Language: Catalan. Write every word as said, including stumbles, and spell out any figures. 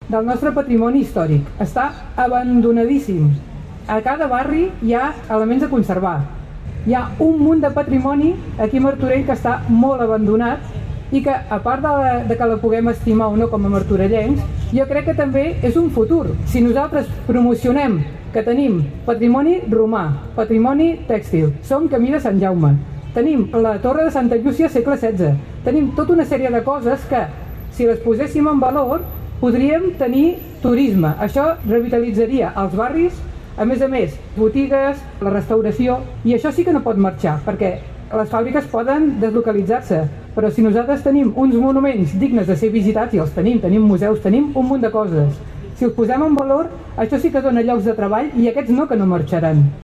del nostre patrimoni històric. Està abandonadíssim. A cada barri hi ha elements a conservar. Hi ha un munt de patrimoni aquí a Martorell que està molt abandonat i que, a part de, la, de que la puguem estimar o no com a martorellencs, jo crec que també és un futur. Si nosaltres promocionem que tenim patrimoni romà, patrimoni tèxtil, som camí de Sant Jaume, tenim la Torre de Santa Llúcia segle setze, tenim tota una sèrie de coses que, si les poséssim en valor, podríem tenir turisme. Això revitalitzaria els barris, a més a més, botigues, la restauració, i això sí que no pot marxar, perquè les fàbriques poden deslocalitzar-se, però si nosaltres tenim uns monuments dignes de ser visitats, i els tenim, tenim museus, tenim un munt de coses, si els posem en valor, això sí que dona llocs de treball i aquests no que no marxaran.